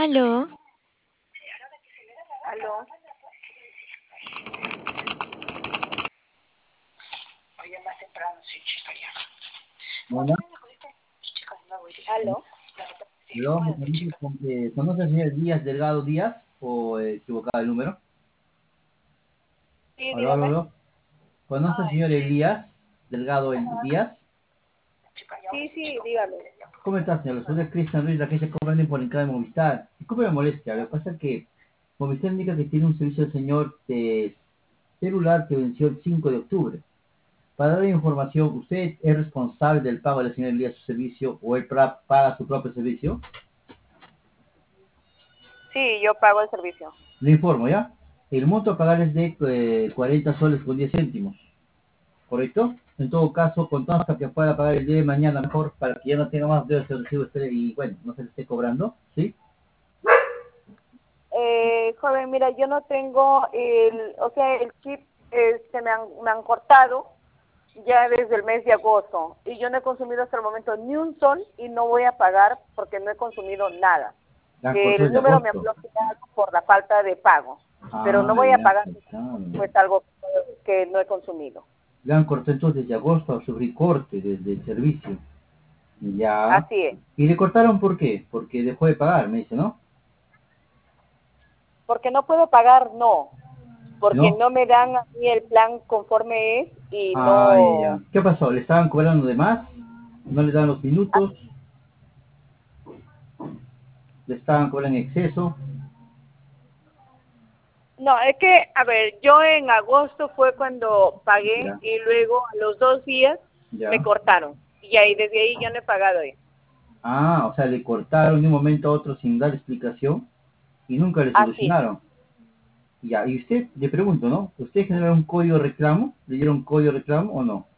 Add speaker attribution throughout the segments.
Speaker 1: Aló,
Speaker 2: Aló.
Speaker 3: Bueno,
Speaker 2: Aló.
Speaker 3: luego me comunico ¿conoce al señor Díaz Delgado Díaz o equivocado el número?
Speaker 2: Sí,
Speaker 3: Aló, aló,
Speaker 2: dígame.
Speaker 3: aló. ¿Conoce al señor Elías Delgado Díaz?
Speaker 2: Sí, dígame.
Speaker 3: ¿Cómo está, señor? Soy Cristian Ruiz, la que se cobra por entrada de Movistar. Disculpe la molestia, lo que pasa es que Movistar indica que tiene un servicio del señor de celular que venció el 5 de octubre. Para dar información, ¿usted es responsable del pago del señor Elías su servicio o él paga su propio servicio?
Speaker 2: Sí, yo pago el servicio.
Speaker 3: Le informo, ¿ya? El monto a pagar es de 40 soles con 10 céntimos, ¿correcto? En todo caso, contamos hasta que pueda pagar el día de mañana mejor para que ya no tenga más deudas de recibo usted y, bueno, no se le esté cobrando, ¿sí?
Speaker 2: Joven, mira, yo no tengo el chip, me han cortado ya desde el mes de agosto y yo no he consumido hasta el momento ni un sol y no voy a pagar porque no he consumido nada.
Speaker 3: Le han cortado
Speaker 2: El
Speaker 3: desde
Speaker 2: número me han
Speaker 3: agosto.
Speaker 2: bloqueado por la falta de pago, pero
Speaker 3: Ah,
Speaker 2: no voy a
Speaker 3: le han
Speaker 2: pagar
Speaker 3: cortado.
Speaker 2: pues algo que no he consumido.
Speaker 3: Le han cortado entonces desde agosto a su recorte desde el servicio. Ya.
Speaker 2: Así es.
Speaker 3: ¿Y le cortaron por qué? Porque dejó de pagar, me dice, ¿no?
Speaker 2: Porque no puedo pagar, no. Porque
Speaker 3: ¿No?
Speaker 2: no me dan a mí el plan conforme es y
Speaker 3: Ah,
Speaker 2: no.
Speaker 3: ya. ¿Qué pasó? ¿Le estaban cobrando de más? ¿No le dan los minutos? ¿Le estaban cobrando en exceso?
Speaker 2: No, es que, a ver, yo en agosto fue cuando pagué
Speaker 3: Ya,
Speaker 2: y luego a los 2 días me
Speaker 3: ya.
Speaker 2: cortaron. Y ahí desde ahí ya no he pagado.
Speaker 3: Ah, o sea, le cortaron de un momento a otro sin dar explicación y nunca le
Speaker 2: Así es.
Speaker 3: solucionaron. Ya, y usted, le pregunto, ¿no? ¿Usted generó un código de reclamo? ¿Le dieron un código de reclamo o no?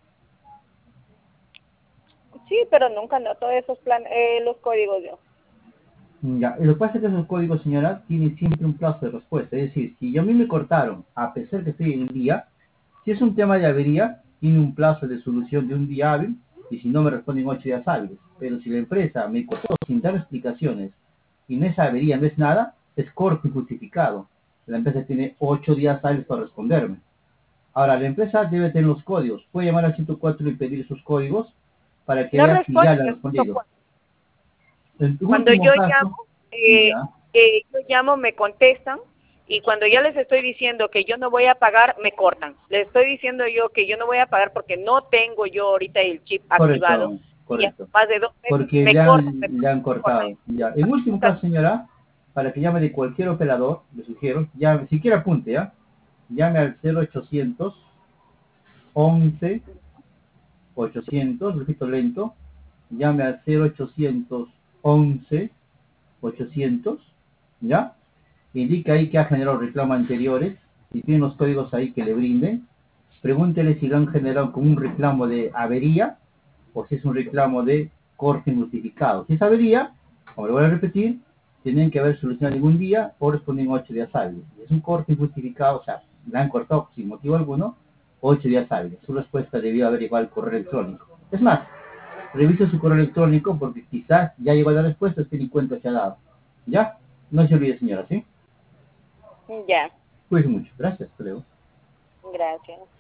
Speaker 2: Sí, pero nunca noto esos los códigos yo.
Speaker 3: Ya, lo que pasa es que esos códigos, señora, tienen siempre un plazo de respuesta. Es decir, si a mí me cortaron, a pesar que estoy en el día, si es un tema de avería, tiene un plazo de solución de un día hábil, y si no me responden 8 días hábiles. Pero si la empresa me cortó sin dar explicaciones, y no es avería, no es nada, es corto y justificado. La empresa tiene 8 días hábiles para responderme. Ahora, la empresa debe tener los códigos. Puede llamar al 104 y pedir sus códigos para que
Speaker 2: No
Speaker 3: vea si ya
Speaker 2: responden
Speaker 3: le han
Speaker 2: el
Speaker 3: respondido. En tu
Speaker 2: Cuando
Speaker 3: último
Speaker 2: yo
Speaker 3: caso,
Speaker 2: llamo,
Speaker 3: ya,
Speaker 2: me contestan y cuando ya les estoy diciendo que yo no voy a pagar, me cortan. Les estoy diciendo yo que yo no voy a pagar porque no tengo yo ahorita el chip activado
Speaker 3: correcto,
Speaker 2: y hace
Speaker 3: correcto.
Speaker 2: más de 2 meses
Speaker 3: Porque
Speaker 2: me cortan, me
Speaker 3: le han
Speaker 2: cortan, me cortan.
Speaker 3: cortado. Ya. En último caso, señora, para que llame de cualquier operador, le sugiero, llame, si quiere apunte, ¿ya? Llame al 0800 11 800, repito lento, llame al 0800 11 800, ¿ya? Indica ahí que ha generado reclamos anteriores, si tiene los códigos ahí que le brinden, pregúntele si lo han generado como un reclamo de avería o si es un reclamo de corte injustificado. Si es avería, como lo voy a repetir, tienen que haber solucionado ningún día o responden 8 días hábiles. Si es un corte injustificado, o sea, le han cortado sin motivo alguno, 8 días hábiles. Su respuesta debió haber llegado al correo electrónico. Es más, revise su correo electrónico porque quizás ya llegó la respuesta, usted ni cuenta se ha dado. ¿Ya? No se olvide, señora, ¿sí?
Speaker 2: Ya,
Speaker 3: Cuídense mucho. Gracias, creo.
Speaker 2: gracias.